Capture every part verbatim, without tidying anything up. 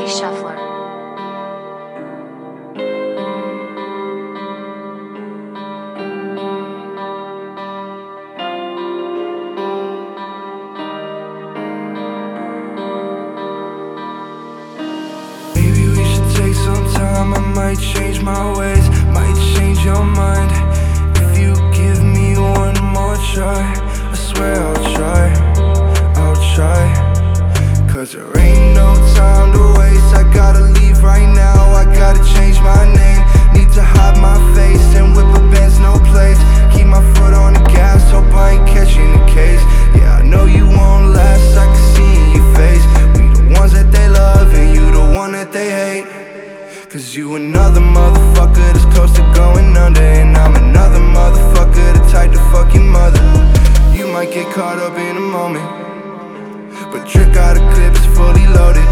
Charlie Shuffler. Maybe we should take some time, I might change my ways, might change your mind. If you give me one more try, I swear I'll try, I'll try. Cause there ain't no time to waste, I gotta leave right now, I gotta change my name. Need to hide my face and whip a Benz, no place. Keep my foot on the gas, hope I ain't catching the case. Yeah, I know you won't last, I can see in your face. We the ones that they love and you the one that they hate. Cause you another motherfucker that's close to going under, and I'm another motherfucker the type to fuck your mother. You might get caught up in a moment, but trick out a clip is fully loaded.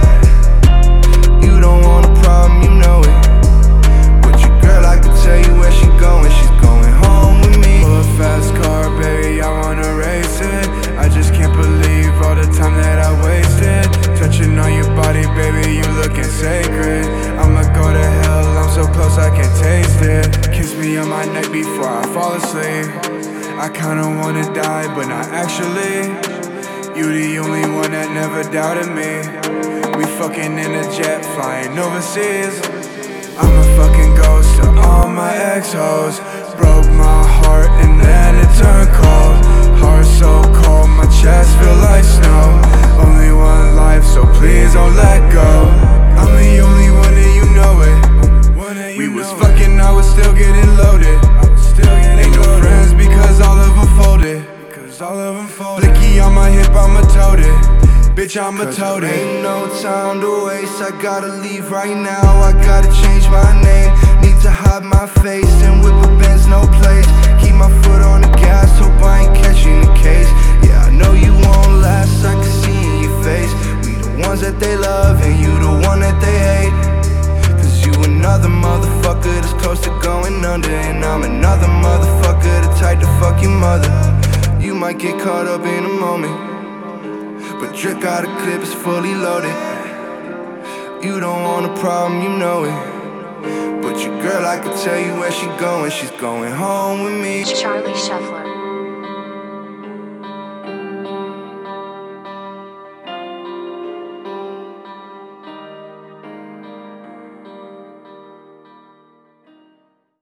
You don't want a problem, you know it. But your girl, I can tell you where she going. She's going home with me. Pull a fast car, baby, I wanna race it. I just can't believe all the time that I wasted. Touching on your body, baby, you looking sacred. I'ma go to hell, I'm so close I can taste it. Kiss me on my neck before I fall asleep. I kinda wanna die, but not actually. You the only one that never doubted me. We fucking in a jet, flying overseas. I'm a fucking ghost to all my ex-hoes. Broke my heart and then it turned cold. Heart so cold, my chest feel like snow. Only one life, so please don't let go. I'm the only one and you know it. We was fucking, I was still getting loaded. Ain't no friends because all of them folded. All of them folded. Blicky on my hip, I'ma tote it. Bitch, I'ma tote it. Ain't no time to waste, I gotta leave right now, I gotta change my name. Need to hide my face and whip a Benz, no place. Keep my foot on the gas, hope I ain't catching the case. Yeah, I know you won't last, I can see in your face. We the ones that they love and you the one that they hate. Cause you another motherfucker that's close to going under, and I'm another motherfucker the type to fuck your mother. You might get caught up in a moment, but trick out a clip is fully loaded. You don't want a problem, you know it. But your girl, I can tell you where she going. She's going home with me. Charlie Shuffler.